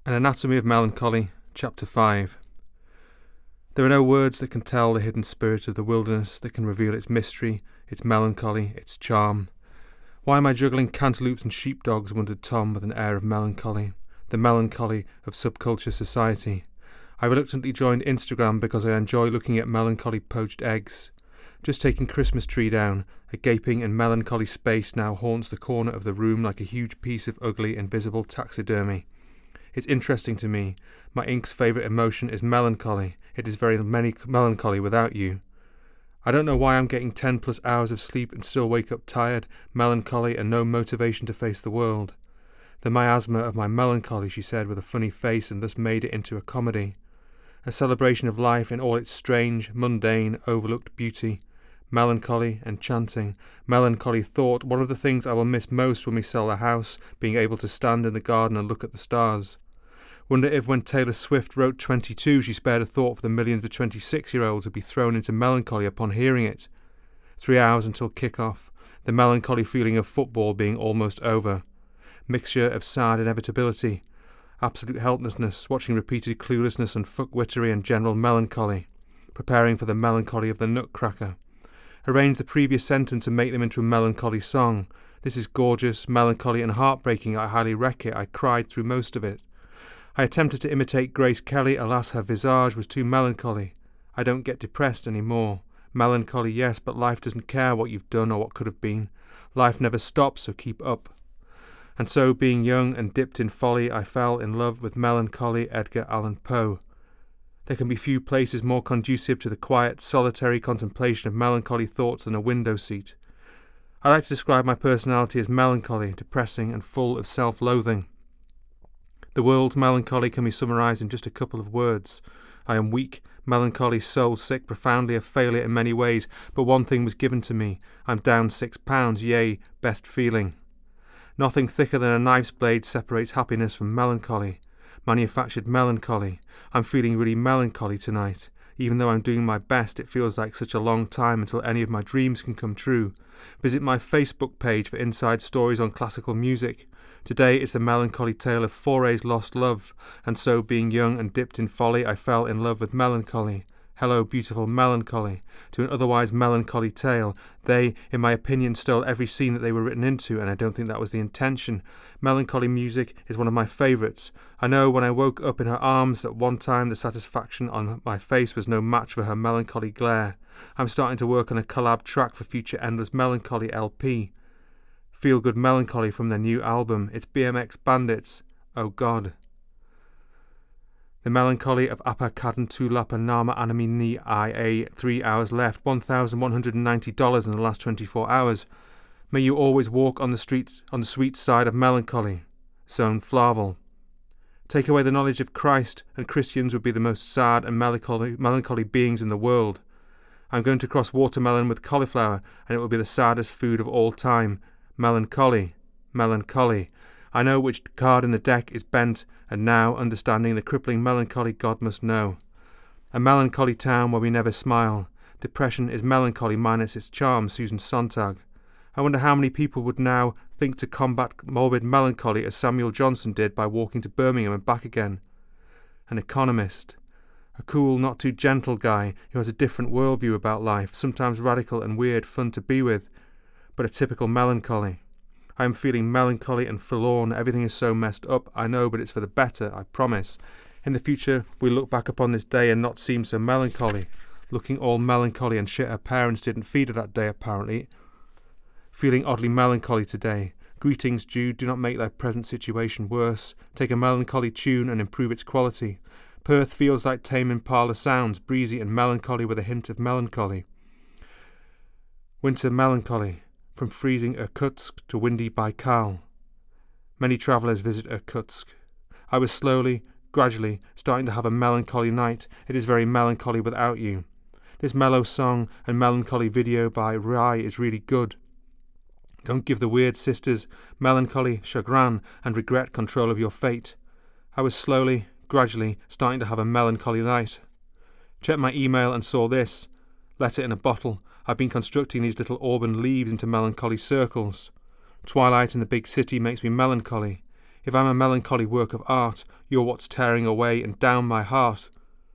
An Anatomy of Melancholy, Chapter 5. There are no words that can tell the hidden spirit of the wilderness, that can reveal its mystery, its melancholy, its charm. Why am I juggling cantaloupes and sheepdogs, wondered Tom with an air of melancholy, the melancholy of subculture society. I reluctantly joined Instagram because I enjoy looking at melancholy poached eggs. Just taking Christmas tree down, a gaping and melancholy space now haunts the corner of the room like a huge piece of ugly, invisible taxidermy. It's interesting to me. My ink's favourite emotion is melancholy. It is very melancholy without you. I don't know why I'm getting 10 plus hours of sleep and still wake up tired, melancholy, and no motivation to face the world. The miasma of my melancholy, she said with a funny face, and thus made it into a comedy. A celebration of life in all its strange, mundane, overlooked beauty. Melancholy, enchanting, melancholy thought, one of the things I will miss most when we sell the house, being able to stand in the garden and look at the stars. Wonder if when Taylor Swift wrote 22 she spared a thought for the millions of 26-year-olds who'd be thrown into melancholy upon hearing it. 3 hours until kick-off, the melancholy feeling of football being almost over. Mixture of sad inevitability, absolute helplessness, watching repeated cluelessness and fuckwittery and general melancholy. Preparing for the melancholy of the Nutcracker. Arrange the previous sentence and make them into a melancholy song. This is gorgeous, melancholy and heartbreaking. I highly wreck it. I cried through most of it. I attempted to imitate Grace Kelly. Alas, her visage was too melancholy. I don't get depressed any more. Melancholy, yes, but life doesn't care what you've done or what could have been. Life never stops, so keep up. And so, being young and dipped in folly, I fell in love with melancholy. Edgar Allan Poe. There can be few places more conducive to the quiet, solitary contemplation of melancholy thoughts than a window seat. I like to describe my personality as melancholy, depressing, and full of self-loathing. The world's melancholy can be summarised in just a couple of words. I am weak, melancholy, soul-sick, profoundly a failure in many ways, but one thing was given to me. I'm down 6 pounds, yea, best feeling. Nothing thicker than a knife's blade separates happiness from melancholy. Manufactured melancholy. I'm feeling really melancholy tonight. Even though I'm doing my best, it feels like such a long time until any of my dreams can come true. Visit my Facebook page for inside stories on classical music. Today it's the melancholy tale of Fauré's lost love, and so, being young and dipped in folly, I fell in love with melancholy. Hello, beautiful melancholy. To an otherwise melancholy tale. They, in my opinion, stole every scene that they were written into, and I don't think that was the intention. Melancholy music is one of my favourites. I know when I woke up in her arms at one time the satisfaction on my face was no match for her melancholy glare. I'm starting to work on a collab track for future Endless Melancholy LP. Feel Good Melancholy from their new album. It's BMX Bandits. Oh God. The melancholy of Apa Kadden Tulapa Nama Anami Ni IA. 3 hours left. $1,190 in the last 24 hours. May you always walk on the sweet side of melancholy. Zone Flavel. Take away the knowledge of Christ, and Christians would be the most sad and melancholy beings in the world. I'm going to cross watermelon with cauliflower, and it will be the saddest food of all time. Melancholy. Melancholy. I know which card in the deck is bent, and now, understanding the crippling melancholy God must know. A melancholy town where we never smile. Depression is melancholy minus its charm, Susan Sontag. I wonder how many people would now think to combat morbid melancholy as Samuel Johnson did by walking to Birmingham and back again. An economist. A cool, not too gentle guy who has a different worldview about life, sometimes radical and weird, fun to be with, but a typical melancholy. I am feeling melancholy and forlorn. Everything is so messed up, I know, but it's for the better, I promise. In the future, we'll look back upon this day and not seem so melancholy. Looking all melancholy and shit her parents didn't feed her that day, apparently. Feeling oddly melancholy today. Greetings, Jude. Do not make thy present situation worse. Take a melancholy tune and improve its quality. Perth feels like Tame Impala sounds, breezy and melancholy with a hint of melancholy. Winter melancholy. From freezing Irkutsk to windy Baikal. Many travellers visit Irkutsk. I was slowly, gradually, starting to have a melancholy night. It is very melancholy without you. This mellow song and melancholy video by Rai is really good. Don't give the weird sisters melancholy, chagrin, and regret control of your fate. I was slowly, gradually, starting to have a melancholy night. Checked my email and saw this. Letter in a bottle. I've been constructing these little auburn leaves into melancholy circles. Twilight in the big city makes me melancholy. If I'm a melancholy work of art, you're what's tearing away and down my heart.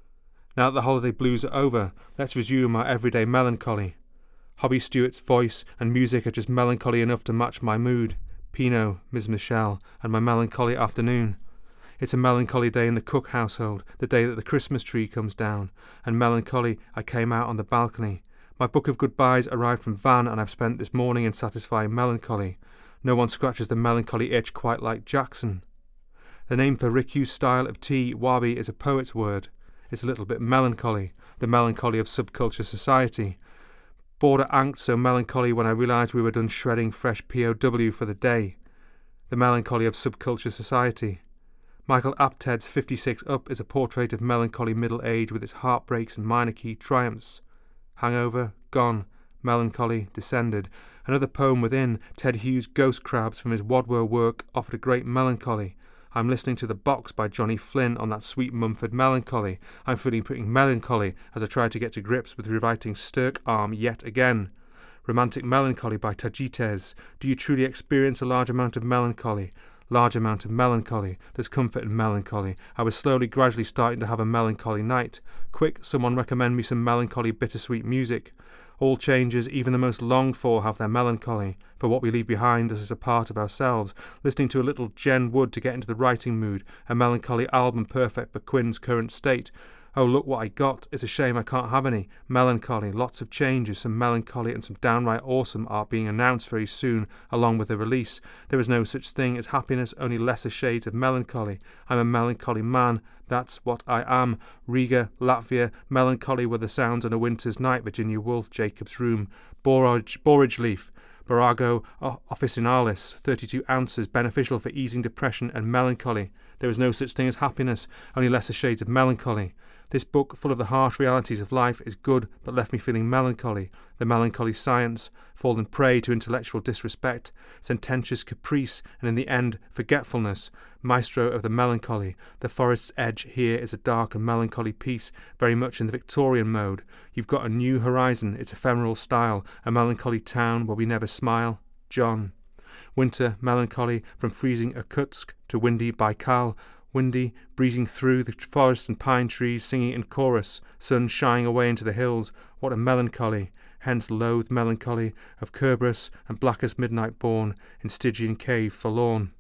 Now that the holiday blues are over, let's resume our everyday melancholy. Hobby Stewart's voice and music are just melancholy enough to match my mood. Pinot, Ms. Michelle, and my melancholy afternoon. It's a melancholy day in the Cook household, the day that the Christmas tree comes down, and melancholy I came out on the balcony. My book of goodbyes arrived from Van, and I've spent this morning in satisfying melancholy. No one scratches the melancholy itch quite like Jackson. The name for Rikyu's style of tea, wabi, is a poet's word. It's a little bit melancholy, the melancholy of subculture society. Border angst so melancholy when I realised we were done shredding fresh POW for the day. The melancholy of subculture society. Michael Apted's 56 Up is a portrait of melancholy middle age with its heartbreaks and minor key triumphs. Hangover, gone. Melancholy, descended. Another poem within, Ted Hughes' Ghost Crabs from his Wadwell work, offered a great melancholy. I'm listening to The Box by Johnny Flynn on that sweet Mumford melancholy. I'm feeling pretty melancholy as I try to get to grips with rewriting Stirk Arm yet again. Romantic Melancholy by Tajites. Do you truly experience a large amount of melancholy? Large amount of melancholy. There's comfort in melancholy. I was gradually starting to have a melancholy night. Quick, someone recommend me some melancholy bittersweet music. All changes, even the most longed for, have their melancholy, for what we leave behind us is a part of ourselves. Listening to a little Jen Wood to get into the writing mood, a melancholy album perfect for Quinn's current state. Oh, look what I got. It's a shame I can't have any. Melancholy, lots of changes, some melancholy and some downright awesome are being announced very soon, along with the release. There is no such thing as happiness, only lesser shades of melancholy. I'm a melancholy man. That's what I am. Riga, Latvia, melancholy were the sounds on a winter's night. Virginia Woolf, Jacob's Room. Borage leaf. Barago officinalis, 32 ounces, beneficial for easing depression and melancholy. There is no such thing as happiness, only lesser shades of melancholy. This book, full of the harsh realities of life, is good, but left me feeling melancholy. The melancholy science, fallen prey to intellectual disrespect, sententious caprice, and in the end, forgetfulness. Maestro of the melancholy. The forest's edge here is a dark and melancholy piece, very much in the Victorian mode. You've got a new horizon, its ephemeral style, a melancholy town where we never smile. John. Winter, melancholy, from freezing Irkutsk to windy Baikal. Windy, breezing through the forest and pine trees, singing in chorus, sun shining away into the hills. What a melancholy! Hence loathed melancholy of Kerberos and blackest midnight born in Stygian cave forlorn.